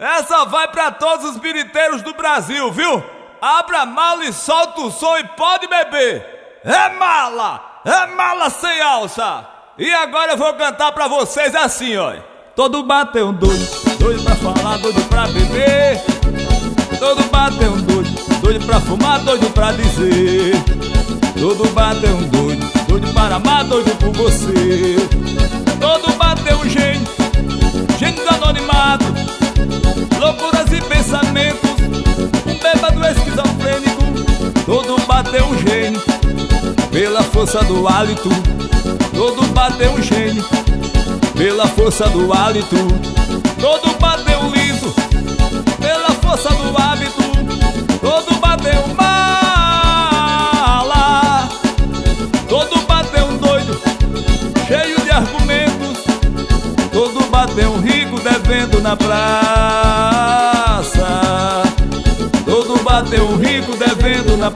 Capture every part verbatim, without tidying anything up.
Essa vai pra todos os biriteiros do Brasil, viu? Abra a mala e solta o som e pode beber. É mala! É mala sem alça! E agora eu vou cantar pra vocês assim, ó. Todo bate é um doido, doido pra falar, doido pra beber. Todo bate é um doido, doido pra fumar, doido pra dizer. Todo bate é um doido, doido para amar, doido por você. Todo bate é um gênio, gênio do anonimato, loucuras e pensamentos, um bêbado esquizofrênico. Todo bate é um gênio, pela força do hálito. Todo bate é um gênio, pela força do hálito. Todo bate é um liso, pela força do hábito. Todo bate é um mala. Todo bate é um doido, cheio de argumentos. Todo bate é um rico devendo na praça. Todo bate é um rico devendo na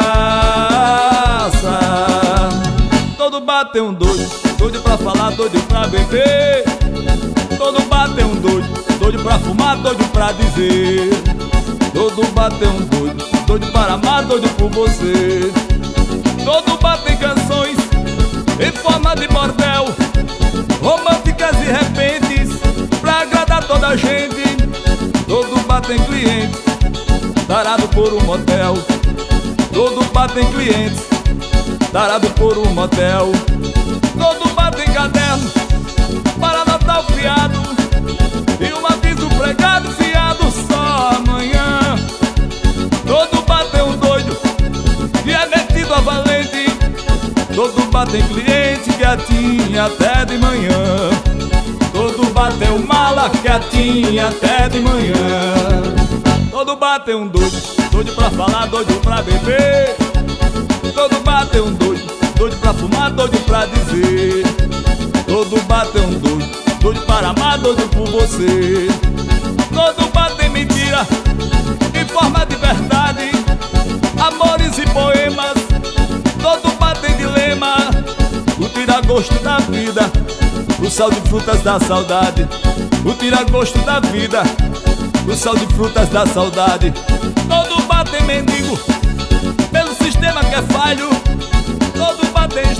praça. Todo bate é um doido, doido pra falar, doido pra beber. Todo bate é um doido, doido pra fumar, doido pra dizer. Todo bate é um doido, doido para amar, doido por você. Todo bate em canções em forma de bordel, românticas e repentes, pra agradar toda a gente. Todo bate em cliente, tarado por um motel. Todo bate em clientes, tarado por um motel. Todo bate em caderno, para anotar o fiado, e um aviso pregado, fiado só amanhã. Todo bate é um doido, que é metido a valente. Todo bate em cliente, que atinha até de manhã. Todo bate é um mala, que atinha até de manhã. Todo bate é um doido, doido pra falar, doido pra beber. Todo bate é um doido, doido pra fumar, doido pra dizer. Todo bate é um doido, doido para amar, doido por você. Todo bate em mentira, em forma de verdade, amores e poemas. Todo bate em dilema, o tira-gosto da vida, o sal de frutas da saudade. O tira-gosto da vida, o sal de frutas da saudade. Todo bate em mendigo, pelo sistema que é falho. Todo bate em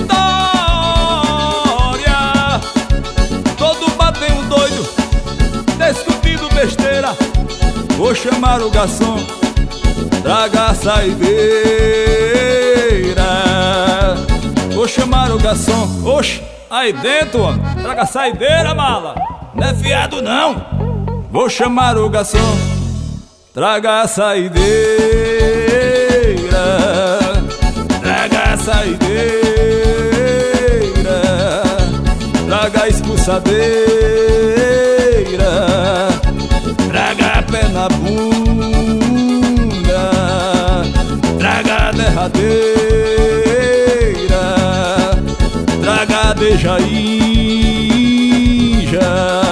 história. Todo bate em um doido, discutindo besteira. Vou chamar o garçom, traga a saideira. Vou chamar o garçom, oxe, aí dentro, ó, traga a saideira, mala. Não é fiado não. Vou chamar o garçom, traga a saideira. Traga a saideira. Traga a expulsadeira. Traga a pé na bunda. Traga a derradeira. Traga a dejaíja.